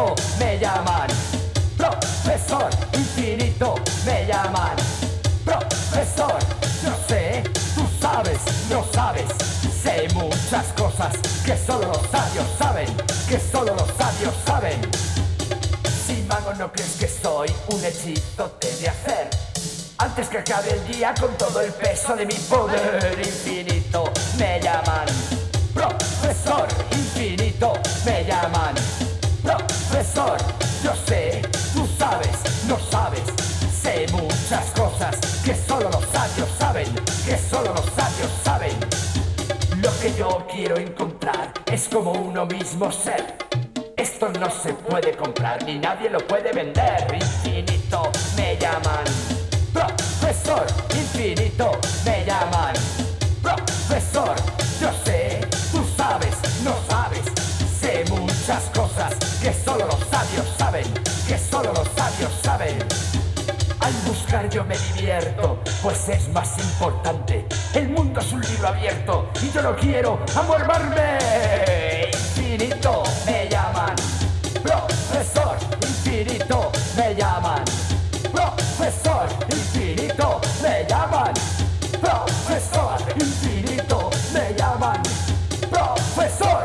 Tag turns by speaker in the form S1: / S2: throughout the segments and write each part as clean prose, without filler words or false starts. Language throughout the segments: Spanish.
S1: infinito, me llaman profesor infinito, me llaman profesor. Yo sé, tú sabes, no sabes, sé muchas cosas que solo los sabios saben, que solo los sabios saben. Si mago no crees que soy, un hechizo te de hacer antes que acabe el día con todo el peso de mi poder infinito. Me llaman profesor infinito, me llaman profesor. Yo sé, tú sabes, no sabes, sé muchas cosas que solo los sabios saben, que solo los sabios saben. Lo que yo quiero encontrar es como uno mismo ser. Esto no se puede comprar ni nadie lo puede vender. Infinito, me llaman profesor infinito, me llaman profesor. Yo sé, tú sabes, no sabes, sé muchas cosas que solo los sabios saben, que solo los sabios saben. Al buscar yo me divierto, pues es más importante. El mundo es un libro abierto y yo no quiero amuermarme. Infinito, me llaman profesor infinito, me llaman profesor infinito, me llaman profesor infinito, me llaman profesor.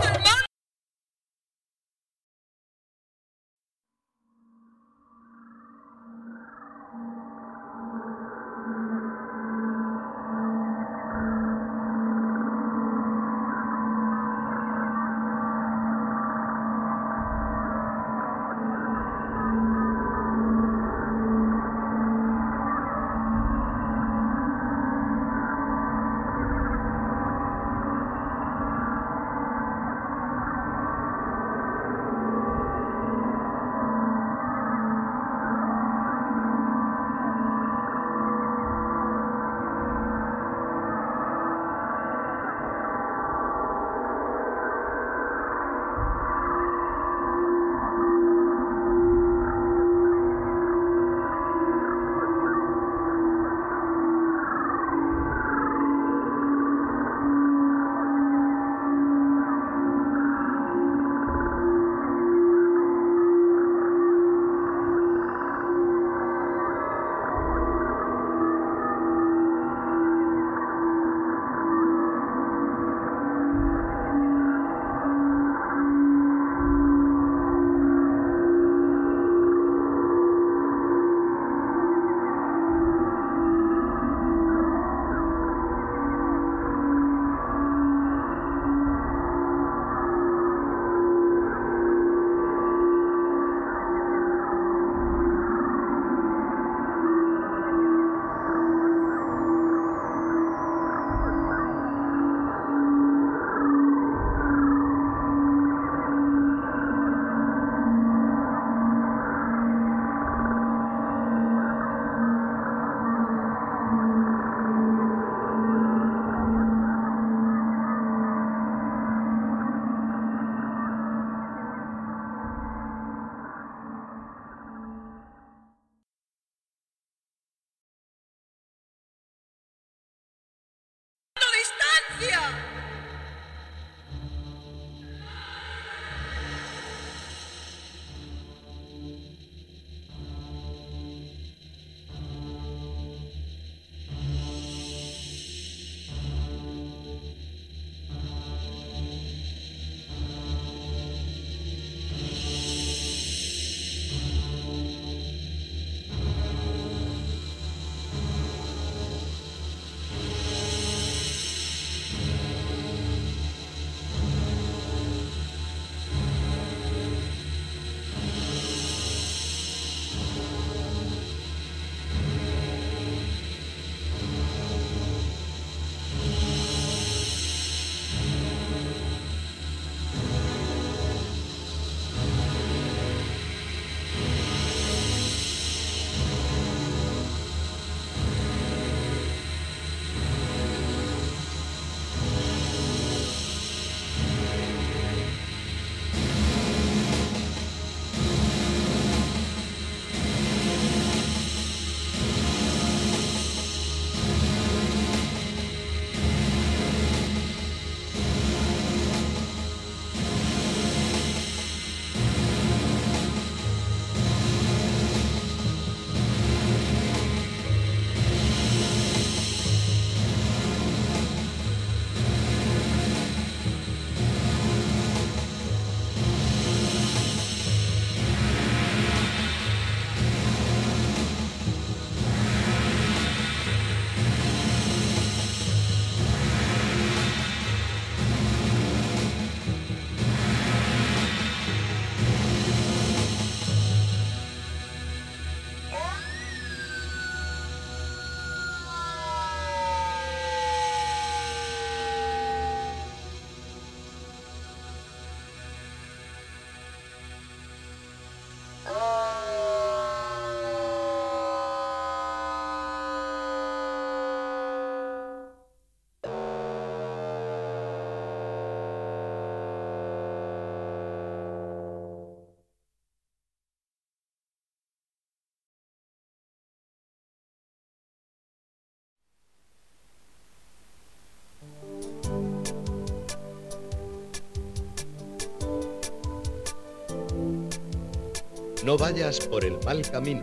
S2: No vayas por el mal camino.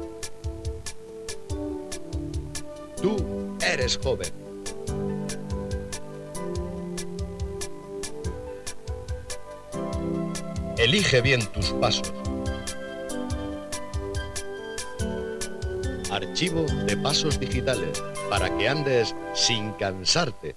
S2: Tú eres joven. Elige bien tus pasos. Archivo de pasos digitales para que andes sin cansarte.